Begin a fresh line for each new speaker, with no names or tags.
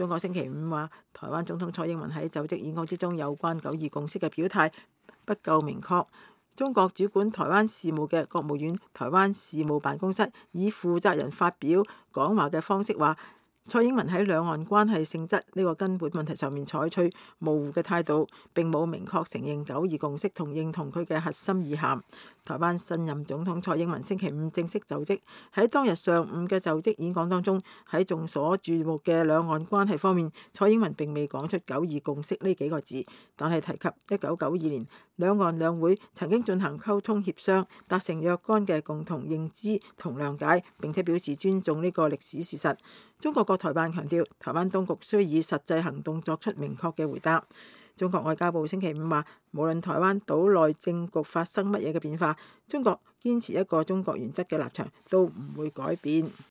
中國星期五話，台灣總統蔡英文喺就職演講之中有關九二共識嘅表態不夠明確。中國主管台灣事務嘅國務院台灣事務辦公室以負責人發表講話嘅方式話，蔡英文喺兩岸關係性質呢個根本問題上面採取模糊嘅態度，並冇明確承認九二共識同認同佢嘅核心意涵。台灣新任總統蔡英文星期五正式就職，喺當日上午嘅就職演講當中，喺眾所注目嘅兩岸關係方面，蔡英文並未講出九二共識呢幾個字，但係提及1992年兩岸兩會曾經進行溝通協商，達成若干嘅共同認知同諒解，並且表示尊重呢個歷史事實。中國國台辦強調，台灣當局需以實際行動作出明確嘅回答。中國外交部星期五話，無論台灣島內政局發生乜嘢嘅變化，中國堅持一個中國原則嘅立場都唔會改變。